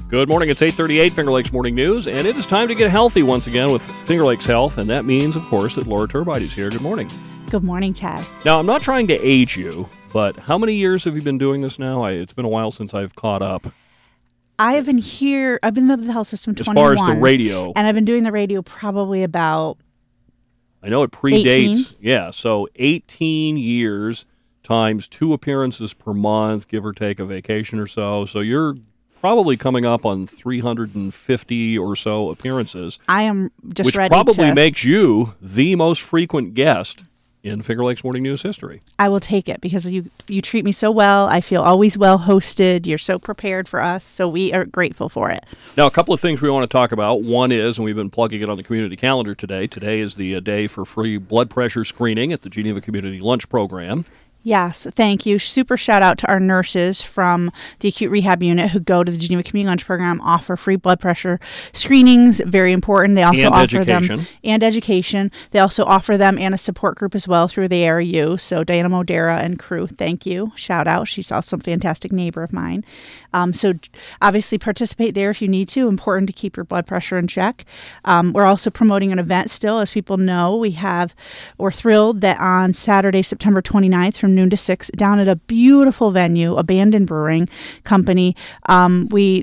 Good morning. It's 8:38, Finger Lakes Morning News, and it is time to get healthy once again with Finger Lakes Health, and that means, of course, that Laura Turbide is here. Good morning. Good morning, Ted. Now, I'm not trying to age you, but how many years have you been doing this now? It's been a while since I've caught up. I've been in the health system 21. As far as the radio. And I've been doing the radio probably about I know it predates. 18? Yeah, so 18 years times 2 appearances per month, give or take a vacation or so. So you're probably coming up on 350 or so appearances. I am just which ready probably makes you the most frequent guest in Finger Lakes Morning News history. I will take it because you treat me so well. I feel always well hosted. You're so prepared for us, so we are grateful for it. Now, a couple of things we want to talk about. One is, and we've been plugging it on the community calendar today, today is the day for free blood pressure screening at the Geneva Community Lunch Program. Yes, thank you. Super shout out to our nurses from the acute rehab unit who go to the Geneva Community Lunch Program, offer free blood pressure screenings. Very important. They also offer them and education. They also offer them and a support group as well through the ARU. So Diana Modera and crew, thank you. Shout out. She's also a fantastic neighbor of mine. So obviously participate there if you need to. Important to keep your blood pressure in check. We're also promoting an event still. As people know, we're thrilled that on Saturday, September 29th from noon to 6 down at a beautiful venue, Abandoned Brewing Company. Kathy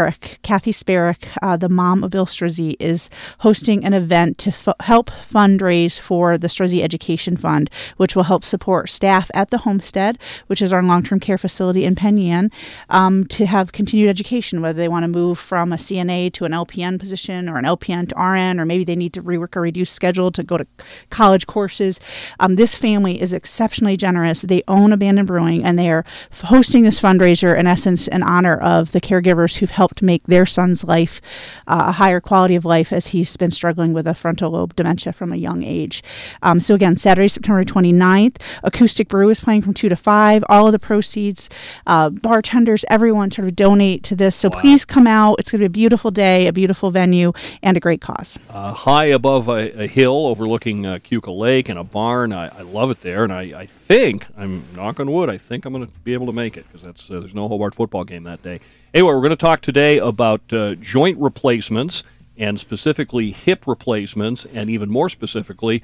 Sparek, the mom of Bill Struzzi, is hosting an event to help fundraise for the Struzzi Education Fund, which will help support staff at the Homestead, which is our long-term care facility in Penn Yan, to have continued education, whether they want to move from a CNA to an LPN position or an LPN to RN, or maybe they need to rework a reduced schedule to go to college courses. This family is exceptionally generous. They own Abandoned Brewing, and they are hosting this fundraiser, in essence, in honor of the caregivers who've helped make their son's life a higher quality of life as he's been struggling with a frontal lobe dementia from a young age. So again, Saturday, September 29th, Acoustic Brew is playing from 2 to 5. All of the proceeds, bartenders, everyone sort of donate to this. So Please come out. It's going to be a beautiful day, a beautiful venue, and a great cause. High above a hill overlooking Keuka Lake and a barn. I love it there, and I think, I'm knock on wood, I think I'm going to be able to make it because there's no Hobart football game that day. Anyway, we're going to talk today about joint replacements and specifically hip replacements, and even more specifically,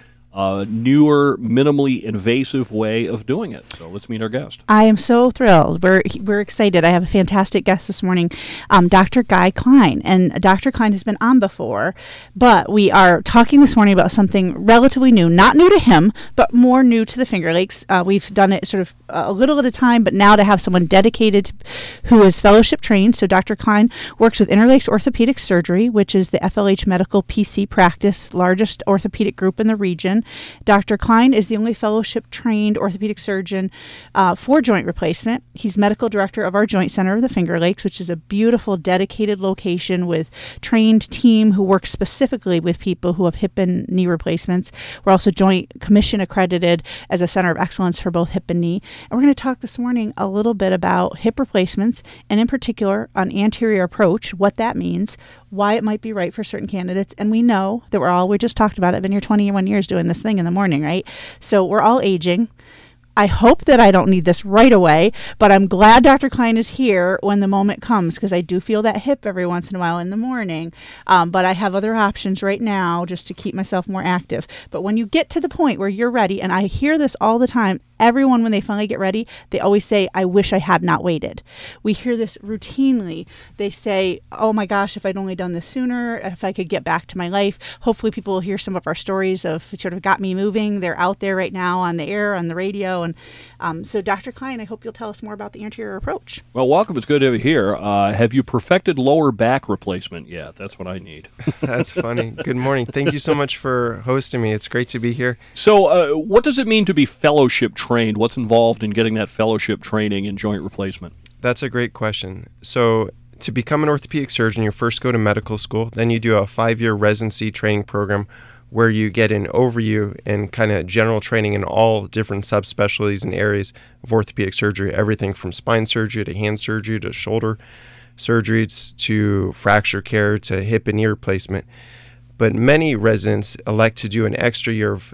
newer, minimally invasive way of doing it. So let's meet our guest. I am so thrilled. We're excited. I have a fantastic guest this morning, Dr. Guy Klein. And Dr. Klein has been on before, but we are talking this morning about something relatively new. Not new to him, but more new to the Finger Lakes. We've done it sort of a little at a time, but now to have someone dedicated who is fellowship trained. So Dr. Klein works with Interlakes Orthopedic Surgery, which is the FLH Medical PC practice, largest orthopedic group in the region. Dr. Klein is the only fellowship-trained orthopedic surgeon for joint replacement. He's medical director of our Joint Center of the Finger Lakes, which is a beautiful, dedicated location with trained team who works specifically with people who have hip and knee replacements. We're also Joint Commission accredited as a center of excellence for both hip and knee. And we're going to talk this morning a little bit about hip replacements, and in particular on anterior approach, what that means, why it might be right for certain candidates. And we know that we just talked about it. I've been here 21 years doing this thing in the morning, right? So we're all aging. I hope that I don't need this right away, but I'm glad Dr. Klein is here when the moment comes, because I do feel that hip every once in a while in the morning. But I have other options right now just to keep myself more active. But when you get to the point where you're ready, and I hear this all the time, everyone, when they finally get ready, they always say, I wish I had not waited. We hear this routinely. They say, oh my gosh, if I'd only done this sooner, if I could get back to my life. Hopefully people will hear some of our stories of it sort of got me moving. They're out there right now on the air, on the radio. And so Dr. Klein, I hope you'll tell us more about the anterior approach. Well, welcome. It's good to have you here. Have you perfected lower back replacement yet? That's what I need. That's funny. Good morning. Thank you so much for hosting me. It's great to be here. So what does it mean to be fellowship trained? What's involved in getting that fellowship training in joint replacement? That's a great question. So to become an orthopedic surgeon, you first go to medical school. Then you do a 5-year residency training program where you get an overview and kind of general training in all different subspecialties and areas of orthopedic surgery, everything from spine surgery to hand surgery to shoulder surgeries to fracture care to hip and knee replacement. But many residents elect to do an extra year of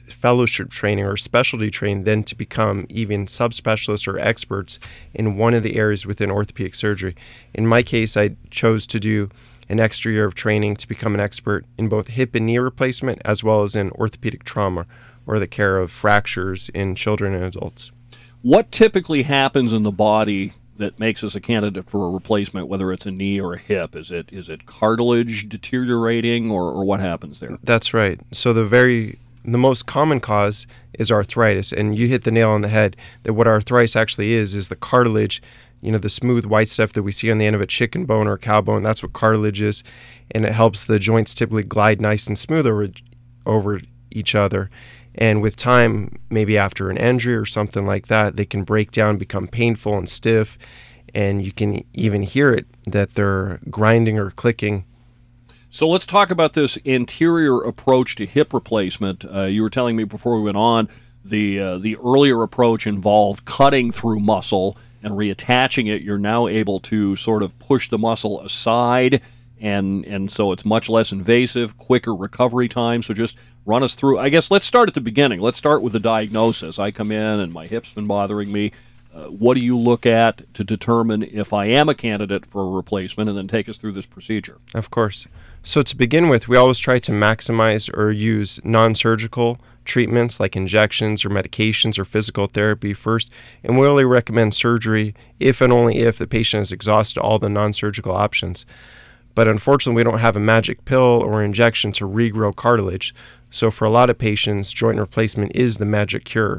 fellowship training or specialty training then to become even subspecialists or experts in one of the areas within orthopedic surgery. In my case, I chose to do an extra year of training to become an expert in both hip and knee replacement as well as in orthopedic trauma or the care of fractures in children and adults. What typically happens in the body that makes us a candidate for a replacement, whether it's a knee or a hip? Is it cartilage deteriorating, or what happens there? That's right. So the most common cause is arthritis, and you hit the nail on the head that what arthritis actually is the cartilage, the smooth white stuff that we see on the end of a chicken bone or a cow bone. That's what cartilage is, and it helps the joints typically glide nice and smooth over each other. And with time, maybe after an injury or something like that, they can break down, become painful and stiff, and you can even hear it that they're grinding or clicking. So let's talk about this anterior approach to hip replacement. You were telling me before we went on, the earlier approach involved cutting through muscle and reattaching it. You're now able to sort of push the muscle aside, and so it's much less invasive, quicker recovery time. So just run us through. I guess let's start at the beginning. Let's start with the diagnosis. I come in and my hip's been bothering me. What do you look at to determine if I am a candidate for a replacement, and then take us through this procedure? Of course. So to begin with, we always try to maximize or use non-surgical treatments like injections or medications or physical therapy first, and we only recommend surgery if and only if the patient has exhausted all the non-surgical options. But unfortunately, we don't have a magic pill or injection to regrow cartilage. So for a lot of patients, joint replacement is the magic cure.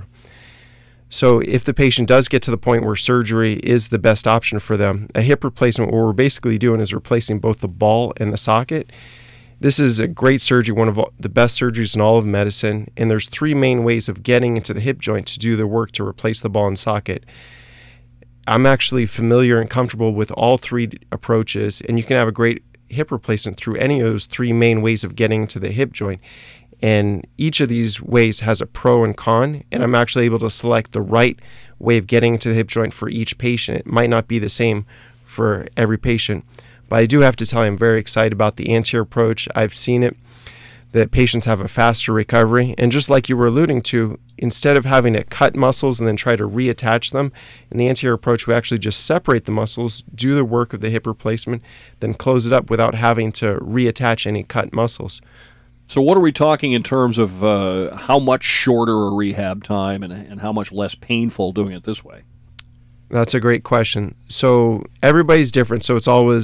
So if the patient does get to the point where surgery is the best option for them, a hip replacement, what we're basically doing is replacing both the ball and the socket. This is a great surgery, one of the best surgeries in all of medicine, and there's three main ways of getting into the hip joint to do the work to replace the ball and socket. I'm actually familiar and comfortable with all three approaches, and you can have a great hip replacement through any of those three main ways of getting to the hip joint. And each of these ways has a pro and con, and I'm actually able to select the right way of getting to the hip joint for each patient. It might not be the same for every patient, but I do have to tell you I'm very excited about the anterior approach. I've seen it, that patients have a faster recovery, and just like you were alluding to, instead of having to cut muscles and then try to reattach them, in the anterior approach we actually just separate the muscles, do the work of the hip replacement, then close it up without having to reattach any cut muscles. So what are we talking in terms of how much shorter a rehab time and how much less painful doing it this way? That's a great question. So everybody's different, so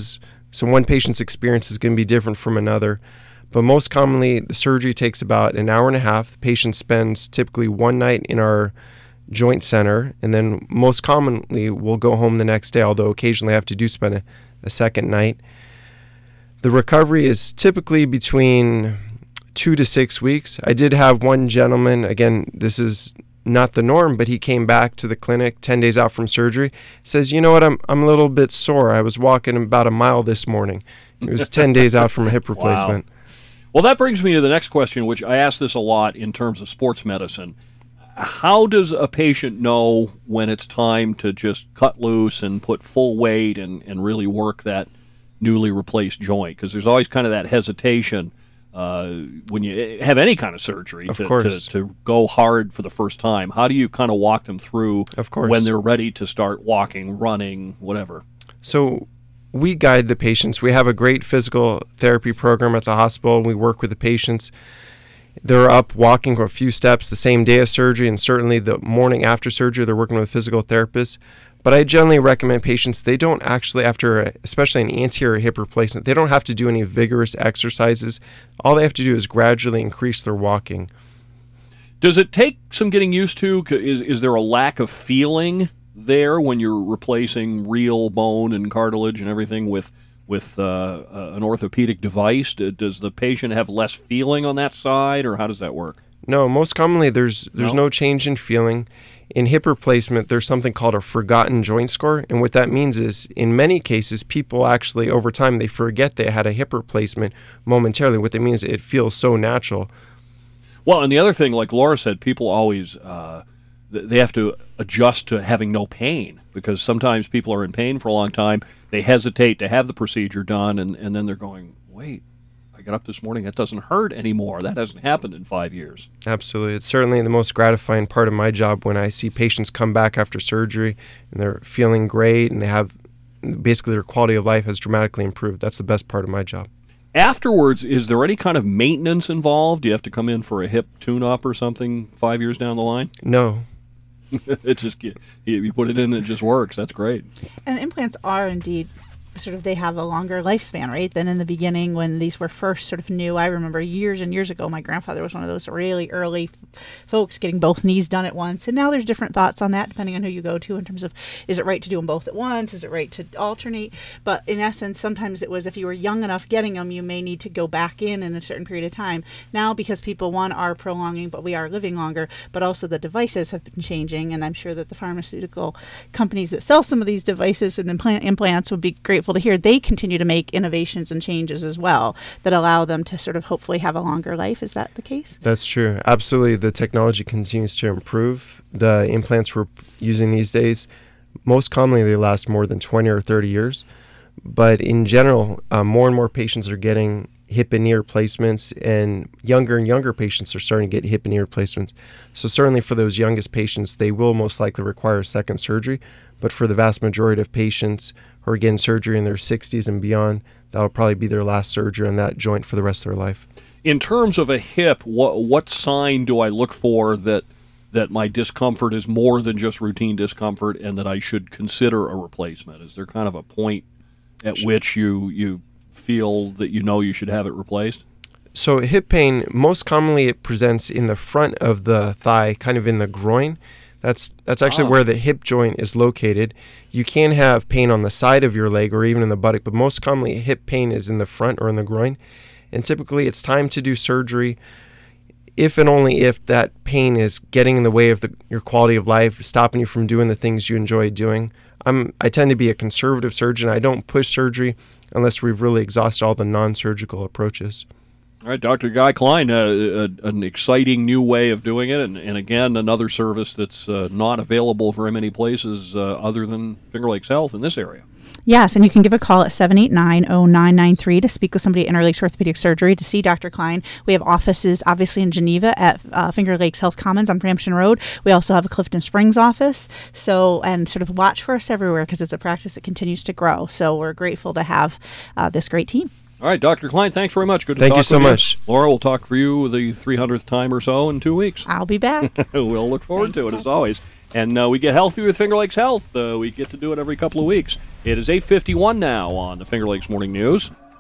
one patient's experience is going to be different from another. But most commonly, the surgery takes about an hour and a half. The patient spends typically one night in our joint center, and then most commonly we'll go home the next day, although occasionally I have to spend a second night. The recovery is typically between 2 to 6 weeks. I did have one gentleman, again, this is not the norm, but he came back to the clinic 10 days out from surgery, says, you know what, I'm a little bit sore. I was walking about a mile this morning. He was 10 days out from a hip replacement. Wow. Well, that brings me to the next question, which I ask this a lot in terms of sports medicine. How does a patient know when it's time to just cut loose and put full weight and really work that newly replaced joint? Because there's always kind of that hesitation when you have any kind of surgery to go hard for the first time. How do you kind of walk them through when they're ready to start walking, running, whatever? So we guide the patients. We have a great physical therapy program at the hospital. We work with the patients. They're up walking a few steps the same day of surgery, and certainly the morning after surgery, they're working with a physical therapist. But I generally recommend patients, they don't actually, especially an anterior hip replacement, they don't have to do any vigorous exercises. All they have to do is gradually increase their walking. Does it take some getting used to? Is there a lack of feeling there when you're replacing real bone and cartilage and everything with an orthopedic device? Does the patient have less feeling on that side, or how does that work? No, most commonly there's no change in feeling. In hip replacement, there's something called a forgotten joint score, and what that means is, in many cases, people actually, over time, they forget they had a hip replacement momentarily. What that means is it feels so natural. Well, and the other thing, like Laura said, people always, they have to adjust to having no pain, because sometimes people are in pain for a long time. They hesitate to have the procedure done, and then they're going, wait, got up this morning, it doesn't hurt anymore. That hasn't happened in 5 years. Absolutely. It's certainly the most gratifying part of my job when I see patients come back after surgery and they're feeling great and they have basically their quality of life has dramatically improved. That's the best part of my job. Afterwards, is there any kind of maintenance involved? Do you have to come in for a hip tune-up or something 5 years down the line? No. It just you put it in and it just works. That's great. And implants are indeed sort of, they have a longer lifespan, right, than in the beginning when these were first sort of new. I remember years and years ago, my grandfather was one of those really early folks getting both knees done at once. And now there's different thoughts on that depending on who you go to in terms of, is it right to do them both at once? Is it right to alternate? But in essence, sometimes it was if you were young enough getting them, you may need to go back in a certain period of time. Now, because people, one, are prolonging, but we are living longer, but also the devices have been changing. And I'm sure that the pharmaceutical companies that sell some of these devices and implants would be grateful to hear they continue to make innovations and changes as well that allow them to sort of hopefully have a longer life. Is that the case? That's true. Absolutely. The technology continues to improve. The implants we're using these days, most commonly they last more than 20 or 30 years. But in general, more and more patients are getting hip and knee replacements, and younger patients are starting to get hip and knee replacements. So certainly for those youngest patients, they will most likely require a second surgery. But for the vast majority of patients who are getting surgery in their 60s and beyond, that'll probably be their last surgery on that joint for the rest of their life. In terms of a hip, what sign do I look for that my discomfort is more than just routine discomfort and that I should consider a replacement? Is there kind of a point at which you feel that you should have it replaced? So hip pain, most commonly it presents in the front of the thigh, kind of in the groin. That's actually where the hip joint is located. You can have pain on the side of your leg or even in the buttock, but most commonly hip pain is in the front or in the groin. And typically it's time to do surgery if and only if that pain is getting in the way of your quality of life, stopping you from doing the things you enjoy doing. I tend to be a conservative surgeon. I don't push surgery unless we've really exhausted all the non-surgical approaches. All right, Dr. Guy Klein, an exciting new way of doing it, and again, another service that's not available very many places other than Finger Lakes Health in this area. Yes, and you can give a call at 789-0993 to speak with somebody at Finger Lakes Orthopedic Surgery to see Dr. Klein. We have offices, obviously, in Geneva at Finger Lakes Health Commons on Brampton Road. We also have a Clifton Springs office. And sort of watch for us everywhere because it's a practice that continues to grow. So we're grateful to have this great team. All right, Dr. Klein, thanks very much. Good to Thank talk you so with much. Laura, we'll talk for you the 300th time or so in 2 weeks. I'll be back. We'll look forward Thanks, to it, as always. And we get healthy with Finger Lakes Health. We get to do it every couple of weeks. It is 8:51 now on the Finger Lakes Morning News.